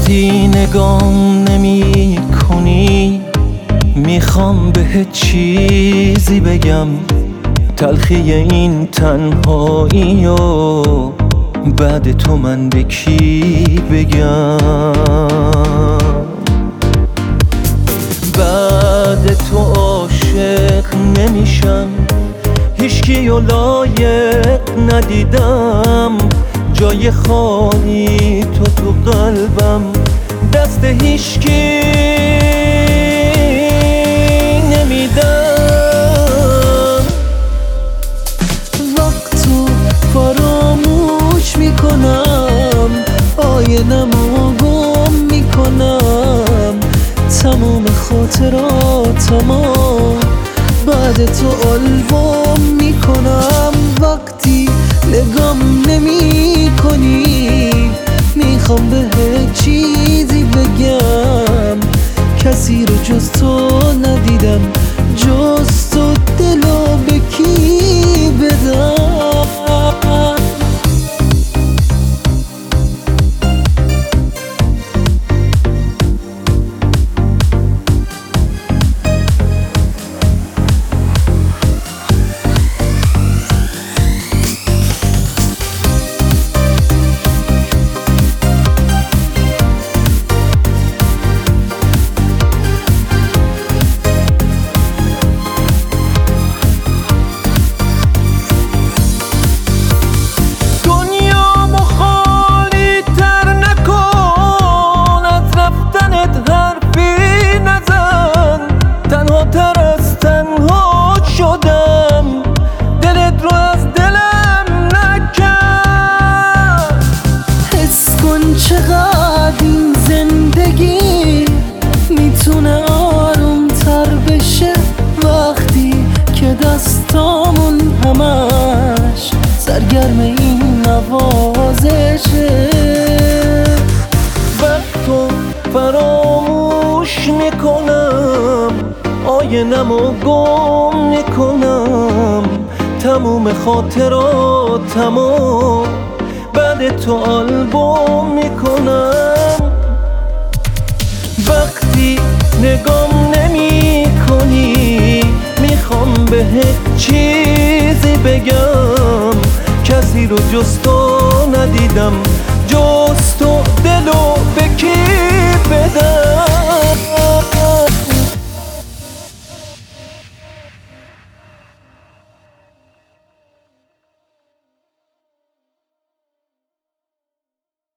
وقتی نگام نمی کنی میخوام بهت چیزی بگم، تلخی این تنهایی و بعد تو من به کی بگم؟ بعد تو عاشق نمیشم، هیچکی و لایق ندیدم، جای خالی تو قلبم دست هیچکی نمیدم. وقتو فراموش میکنم، آینمو گم میکنم، تموم خاطراتمو بعد تو آلبوم میکنم. وقتی نگام نمی کنی میخوام بهت چیزی بگم، کسی رو جز تو ندیدم، جز تو دلو به کی بدم؟ چقدر این زندگی میتونه آروم تر بشه وقتی که دستامون همش سرگرم این نوازشه. وقتو فراموش میکنم، آینمو گم میکنم، تموم خاطراتمو بعد تو آلبوم میکنم. وقتی نگام نمی کنی میخوام بهت چیزی بگم، کسی رو جز تو ندیدم، جز تو دلو به کی بدم؟